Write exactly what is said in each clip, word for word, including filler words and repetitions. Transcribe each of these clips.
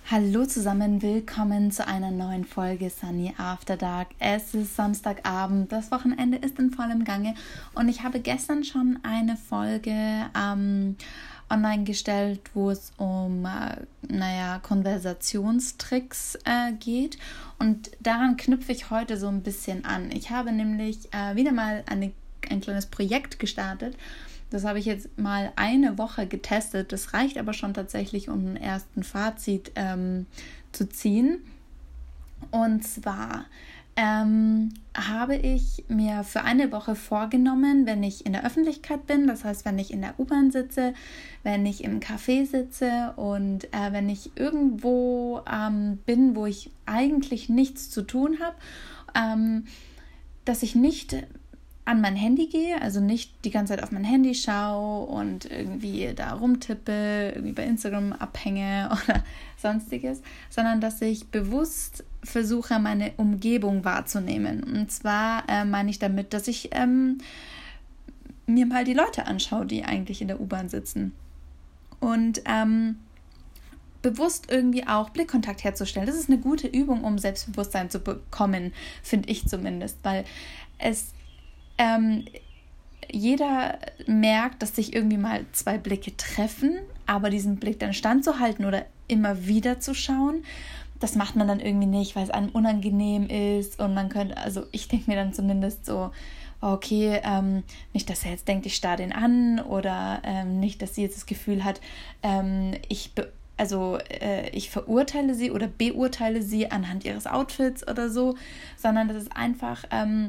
Hallo zusammen, willkommen zu einer neuen Folge Sunny After Dark. Es ist Samstagabend, das Wochenende ist in vollem Gange und ich habe gestern schon eine Folge ähm, online gestellt, wo es um äh, naja, Konversationstricks äh, geht und daran knüpfe ich heute so ein bisschen an. Ich habe nämlich äh, wieder mal eine, ein kleines Projekt gestartet. Das habe ich jetzt mal eine Woche getestet. Das reicht aber schon tatsächlich, um einen ersten Fazit ähm, zu ziehen. Und zwar ähm, habe ich mir für eine Woche vorgenommen, wenn ich in der Öffentlichkeit bin, das heißt, wenn ich in der U-Bahn sitze, wenn ich im Café sitze und äh, wenn ich irgendwo ähm, bin, wo ich eigentlich nichts zu tun habe, ähm, dass ich nicht an mein Handy gehe, also nicht die ganze Zeit auf mein Handy schaue und irgendwie da rumtippe, irgendwie bei Instagram abhänge oder sonstiges, sondern dass ich bewusst versuche, meine Umgebung wahrzunehmen. Und zwar äh, meine ich damit, dass ich ähm, mir mal die Leute anschaue, die eigentlich in der U-Bahn sitzen. Und ähm, bewusst irgendwie auch Blickkontakt herzustellen. Das ist eine gute Übung, um Selbstbewusstsein zu bekommen, finde ich zumindest, weil es Ähm, jeder merkt, dass sich irgendwie mal zwei Blicke treffen, aber diesen Blick dann standzuhalten oder immer wieder zu schauen, das macht man dann irgendwie nicht, weil es einem unangenehm ist und man könnte, also ich denke mir dann zumindest so, okay, ähm, nicht, dass er jetzt denkt, ich starre den an oder ähm, nicht, dass sie jetzt das Gefühl hat, ähm, ich be- also äh, ich verurteile sie oder beurteile sie anhand ihres Outfits oder so, sondern das ist einfach ähm,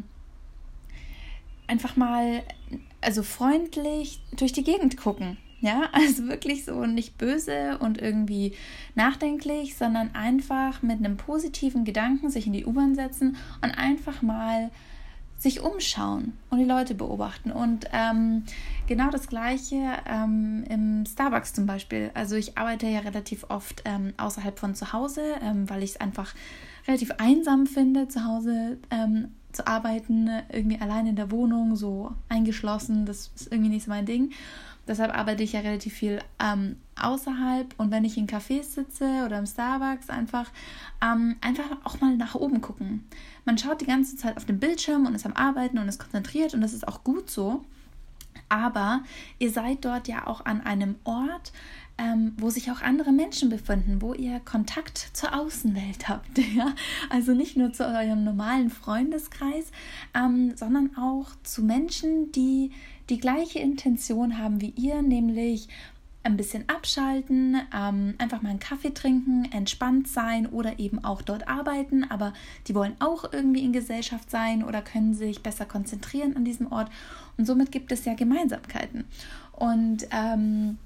einfach mal, also freundlich durch die Gegend gucken, ja, also wirklich so nicht böse und irgendwie nachdenklich, sondern einfach mit einem positiven Gedanken sich in die U-Bahn setzen und einfach mal sich umschauen und die Leute beobachten und ähm, genau das Gleiche ähm, im Starbucks zum Beispiel. Also ich arbeite ja relativ oft ähm, außerhalb von zu Hause, ähm, weil ich es einfach relativ einsam finde, zu Hause ähm, zu arbeiten, irgendwie allein in der Wohnung, so eingeschlossen, das ist irgendwie nicht so mein Ding. Deshalb arbeite ich ja relativ viel ähm, außerhalb und wenn ich in Cafés sitze oder im Starbucks, einfach, ähm, einfach auch mal nach oben gucken. Man schaut die ganze Zeit auf den Bildschirm und ist am Arbeiten und ist konzentriert und das ist auch gut so, aber ihr seid dort ja auch an einem Ort, Ähm, wo sich auch andere Menschen befinden, wo ihr Kontakt zur Außenwelt habt. Ja? Also nicht nur zu eurem normalen Freundeskreis, ähm, sondern auch zu Menschen, die die gleiche Intention haben wie ihr, nämlich ein bisschen abschalten, ähm, einfach mal einen Kaffee trinken, entspannt sein oder eben auch dort arbeiten, aber die wollen auch irgendwie in Gesellschaft sein oder können sich besser konzentrieren an diesem Ort und somit gibt es ja Gemeinsamkeiten. Und ähm,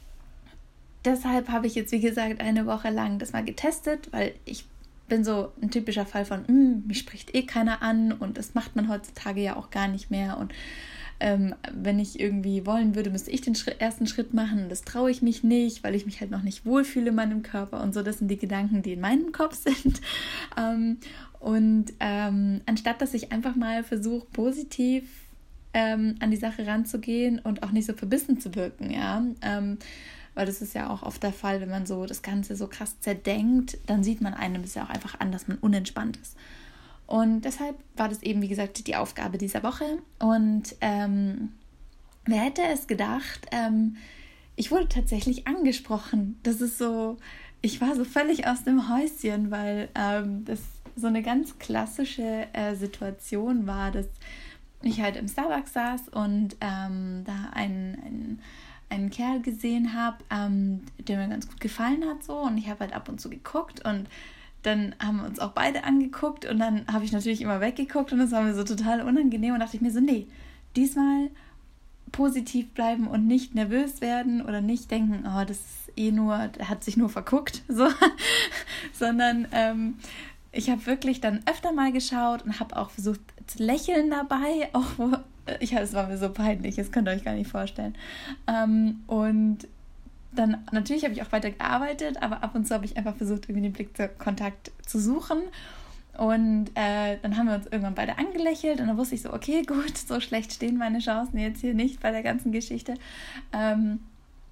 deshalb habe ich jetzt, wie gesagt, eine Woche lang das mal getestet, weil ich bin so ein typischer Fall von, mich spricht eh keiner an und das macht man heutzutage ja auch gar nicht mehr. Und ähm, wenn ich irgendwie wollen würde, müsste ich den Schritt, ersten Schritt machen und das traue ich mich nicht, weil ich mich halt noch nicht wohlfühle in meinem Körper und so. Das sind die Gedanken, die in meinem Kopf sind. ähm, und ähm, anstatt, dass ich einfach mal versuche, positiv ähm, an die Sache ranzugehen und auch nicht so verbissen zu wirken, ja, ähm, weil das ist ja auch oft der Fall, wenn man so das Ganze so krass zerdenkt, dann sieht man einem das ja auch einfach an, dass man unentspannt ist. Und deshalb war das eben, wie gesagt, die Aufgabe dieser Woche. Und ähm, wer hätte es gedacht, ähm, ich wurde tatsächlich angesprochen. Das ist so, ich war so völlig aus dem Häuschen, weil ähm, das so eine ganz klassische äh, Situation war, dass ich halt im Starbucks saß und ähm, da ein, ein einen Kerl gesehen habe, ähm, der mir ganz gut gefallen hat so und ich habe halt ab und zu geguckt und dann haben wir uns auch beide angeguckt und dann habe ich natürlich immer weggeguckt und das war mir so total unangenehm und dachte ich mir so, nee, diesmal positiv bleiben und nicht nervös werden oder nicht denken, oh, das ist eh nur, der hat sich nur verguckt, so, sondern ähm, ich habe wirklich dann öfter mal geschaut und habe auch versucht zu lächeln dabei, auch wo Ich, es war mir so peinlich, das könnt ihr euch gar nicht vorstellen. Ähm, und dann, natürlich habe ich auch weiter gearbeitet, aber ab und zu habe ich einfach versucht, irgendwie den Blickkontakt zu suchen. Und äh, dann haben wir uns irgendwann beide angelächelt und dann wusste ich so, okay, gut, so schlecht stehen meine Chancen jetzt hier nicht bei der ganzen Geschichte. Ähm,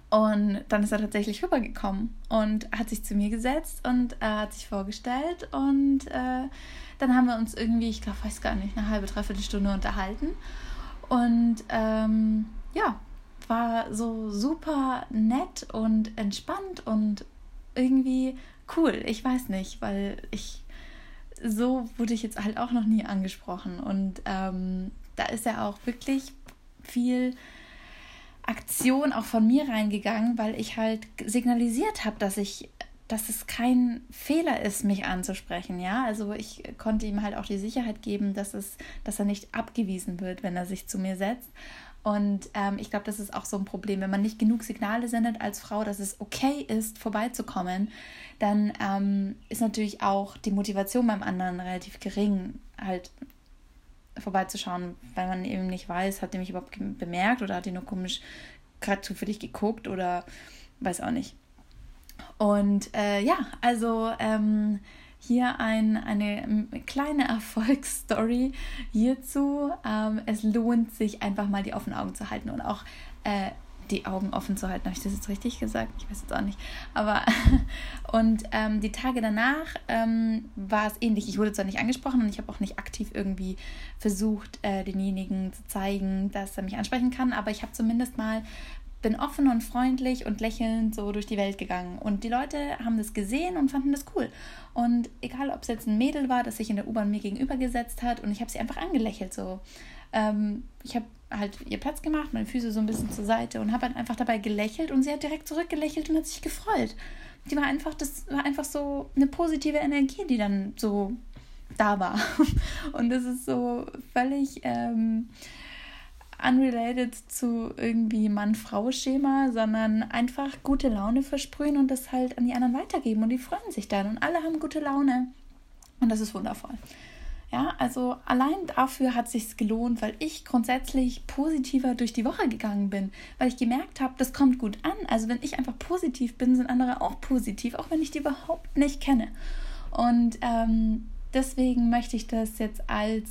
Und dann ist er tatsächlich rübergekommen und hat sich zu mir gesetzt und äh, hat sich vorgestellt. Und äh, dann haben wir uns irgendwie, ich glaube, weiß gar nicht, eine halbe, dreiviertel Stunde unterhalten. Und ähm, ja, war so super nett und entspannt und irgendwie cool. Ich weiß nicht, weil ich, so wurde ich jetzt halt auch noch nie angesprochen. Und ähm, da ist ja auch wirklich viel Aktion auch von mir reingegangen, weil ich halt signalisiert habe, dass ich, dass es kein Fehler ist, mich anzusprechen, ja, also ich konnte ihm halt auch die Sicherheit geben, dass es, dass er nicht abgewiesen wird, wenn er sich zu mir setzt. Und ähm, ich glaube, das ist auch so ein Problem, wenn man nicht genug Signale sendet als Frau, dass es okay ist, vorbeizukommen, dann ähm, ist natürlich auch die Motivation beim anderen relativ gering, halt vorbeizuschauen, weil man eben nicht weiß, hat er mich überhaupt bemerkt oder hat er nur komisch gerade zufällig geguckt oder weiß auch nicht. Und äh, ja, also ähm, hier ein, eine kleine Erfolgsstory hierzu. Ähm, es lohnt sich einfach mal die offenen Augen zu halten und auch äh, die Augen offen zu halten. Habe ich das jetzt richtig gesagt? Ich weiß jetzt auch nicht. Aber und ähm, die Tage danach ähm, war es ähnlich. Ich wurde zwar nicht angesprochen und ich habe auch nicht aktiv irgendwie versucht, äh, denjenigen zu zeigen, dass er mich ansprechen kann, aber ich habe zumindest mal bin offen und freundlich und lächelnd so durch die Welt gegangen. Und die Leute haben das gesehen und fanden das cool. Und egal, ob es jetzt ein Mädel war, das sich in der U-Bahn mir gegenüber gesetzt hat und ich habe sie einfach angelächelt so. Ähm, ich habe halt ihr Platz gemacht, meine Füße so ein bisschen zur Seite und habe halt einfach dabei gelächelt und sie hat direkt zurückgelächelt und hat sich gefreut. Die war einfach, das war einfach so eine positive Energie, die dann so da war. Und das ist so völlig ähm, unrelated zu irgendwie Mann-Frau-Schema, sondern einfach gute Laune versprühen und das halt an die anderen weitergeben und die freuen sich dann und alle haben gute Laune und das ist wundervoll. Ja, also allein dafür hat es sich gelohnt, weil ich grundsätzlich positiver durch die Woche gegangen bin, weil ich gemerkt habe, das kommt gut an. Also wenn ich einfach positiv bin, sind andere auch positiv, auch wenn ich die überhaupt nicht kenne. Und ähm, deswegen möchte ich das jetzt als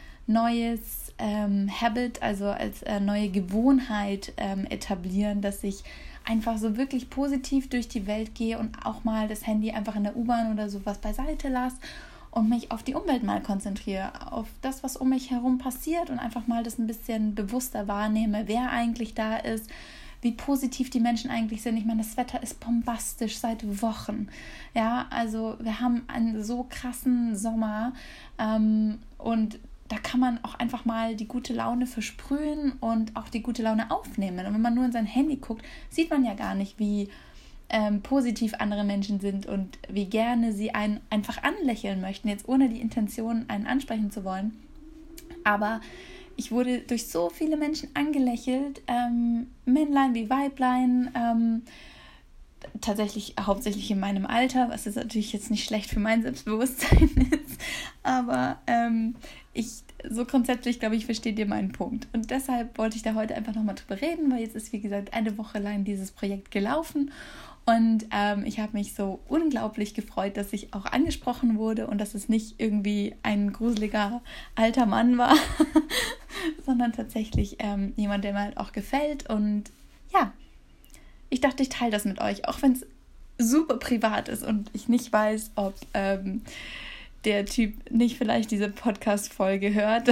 neues ähm, Habit, also als äh, neue Gewohnheit ähm, etablieren, dass ich einfach so wirklich positiv durch die Welt gehe und auch mal das Handy einfach in der U-Bahn oder sowas beiseite lasse und mich auf die Umwelt mal konzentriere, auf das, was um mich herum passiert und einfach mal das ein bisschen bewusster wahrnehme, wer eigentlich da ist, wie positiv die Menschen eigentlich sind. Ich meine, das Wetter ist bombastisch seit Wochen. Ja, also wir haben einen so krassen Sommer ähm, und da kann man auch einfach mal die gute Laune versprühen und auch die gute Laune aufnehmen. Und wenn man nur in sein Handy guckt, sieht man ja gar nicht, wie ähm, positiv andere Menschen sind und wie gerne sie einen einfach anlächeln möchten, jetzt ohne die Intention, einen ansprechen zu wollen. Aber ich wurde durch so viele Menschen angelächelt, ähm, Männlein wie Weiblein, ähm, tatsächlich hauptsächlich in meinem Alter, was jetzt natürlich jetzt nicht schlecht für mein Selbstbewusstsein ist, aber ähm, ich, so grundsätzlich, glaube ich, versteht ihr meinen Punkt. Und deshalb wollte ich da heute einfach nochmal drüber reden, weil jetzt ist, wie gesagt, eine Woche lang dieses Projekt gelaufen und ähm, ich habe mich so unglaublich gefreut, dass ich auch angesprochen wurde und dass es nicht irgendwie ein gruseliger alter Mann war, sondern tatsächlich ähm, jemand, der mir halt auch gefällt. Und ja, ich dachte, ich teile das mit euch, auch wenn es super privat ist und ich nicht weiß, ob ähm, der Typ nicht vielleicht diese Podcast-Folge hört.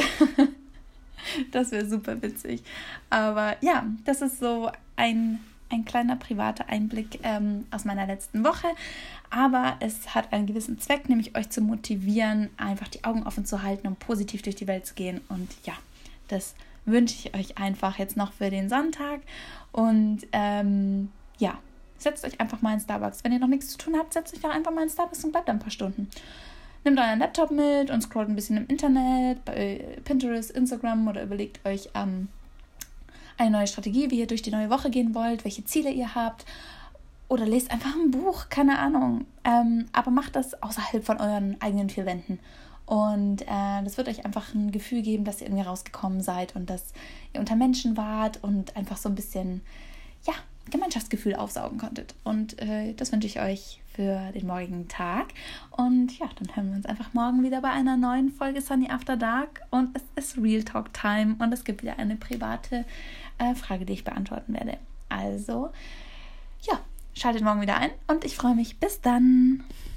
Das wäre super witzig. Aber ja, das ist so ein, ein kleiner privater Einblick ähm, aus meiner letzten Woche. Aber es hat einen gewissen Zweck, nämlich euch zu motivieren, einfach die Augen offen zu halten und positiv durch die Welt zu gehen. Und ja, das wünsche ich euch einfach jetzt noch für den Sonntag. Und ähm, ja, setzt euch einfach mal in Starbucks. Wenn ihr noch nichts zu tun habt, setzt euch doch einfach mal in Starbucks und bleibt da ein paar Stunden. Nehmt euren Laptop mit und scrollt ein bisschen im Internet, bei Pinterest, Instagram oder überlegt euch ähm, eine neue Strategie, wie ihr durch die neue Woche gehen wollt, welche Ziele ihr habt. Oder lest einfach ein Buch, keine Ahnung. Ähm, aber macht das außerhalb von euren eigenen vier Wänden. Und äh, das wird euch einfach ein Gefühl geben, dass ihr irgendwie rausgekommen seid und dass ihr unter Menschen wart und einfach so ein bisschen, ja, Gemeinschaftsgefühl aufsaugen konntet. Und äh, das wünsche ich euch für den morgigen Tag. Und ja, dann hören wir uns einfach morgen wieder bei einer neuen Folge Sunny After Dark. Und es ist Real Talk Time und es gibt wieder eine private äh, Frage, die ich beantworten werde. Also, ja, schaltet morgen wieder ein und ich freue mich. Bis dann.